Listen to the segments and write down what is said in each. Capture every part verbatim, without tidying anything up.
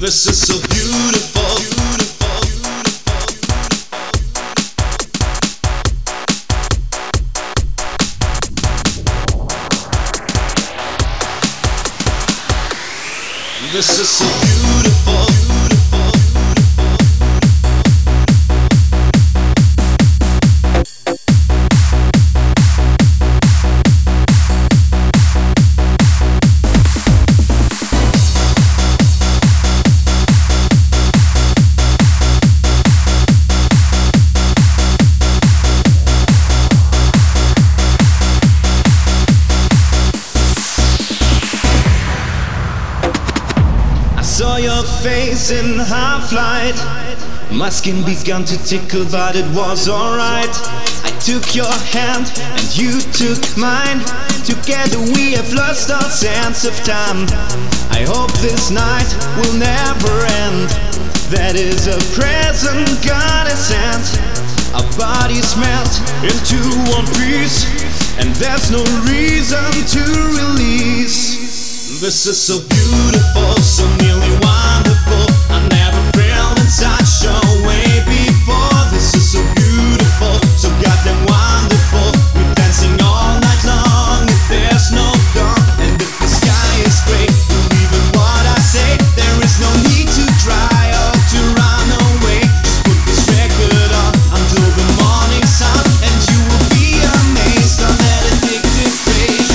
This is so beautiful, beautiful, beautiful. This is so beautiful, beautiful. Saw your face in half light. My skin began to tickle, but it was alright. I took your hand and you took mine. Together we have lost all sense of time. I hope this night will never end. That is a present God has sent. Our bodies melt into one piece, and there's no reason to release. This is so beautiful, so nearly wonderful. I never felt in such a way before. This is so beautiful, so goddamn wonderful. We're dancing all night long if there's no dawn, and if the sky is gray, believe in what I say. There is no need to try or to run away. Just put this record on until the morning sun, and you will be amazed on that addictive face.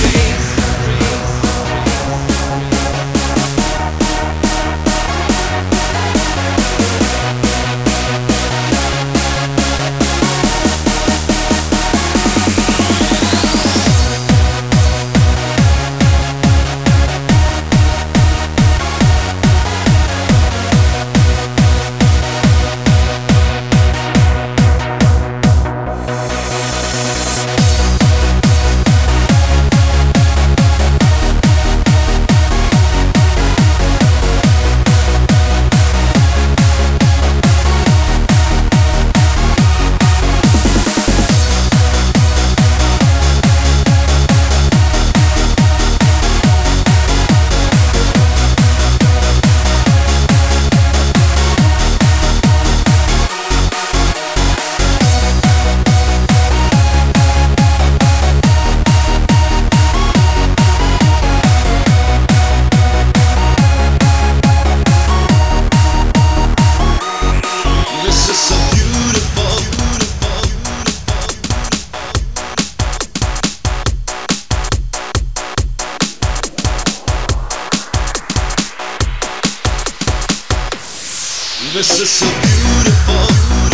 This is so beautiful.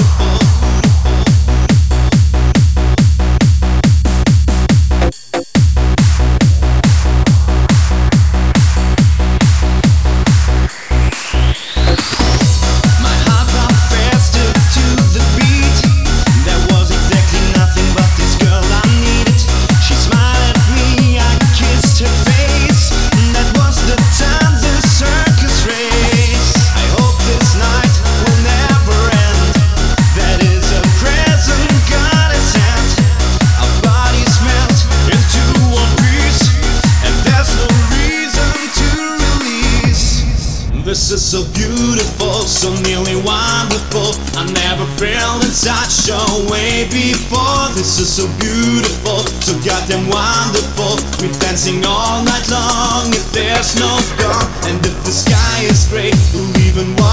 This is so beautiful, so nearly wonderful. I never felt in such a way before. This is so beautiful, so goddamn wonderful. We're dancing all night long if there's no dawn, and if the sky is gray, believe in what